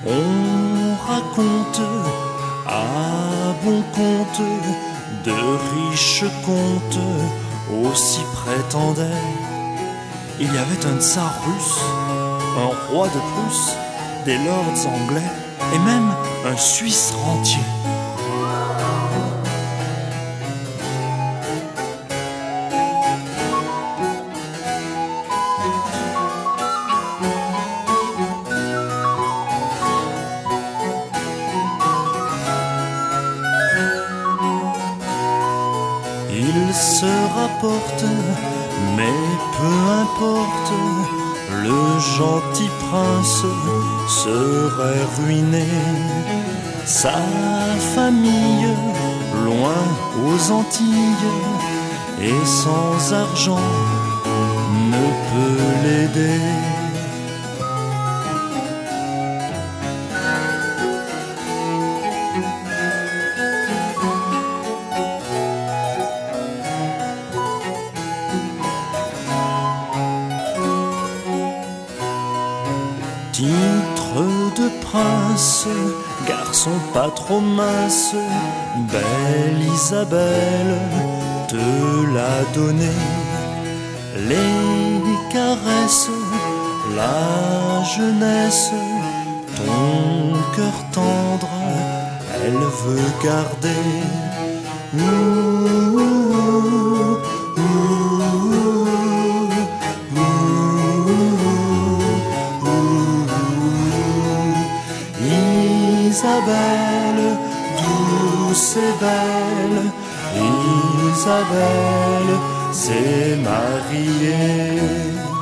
On raconte à bon compte de riches contes aussi prétendaient. Il y avait un tsar russe, un roi de Prusse, des lords anglais et même un Suisse rentier. Il se rapporte, mais peu importe, le gentil prince serait ruiné. Sa famille, loin aux Antilles, et sans argent, ne peut l'aider. Titre de prince, garçon pas trop mince, belle Isabelle te l'a donné. Les caresses, la jeunesse, ton cœur tendre, elle veut garder. Isabelle, douce et belle, Isabelle s'est mariée.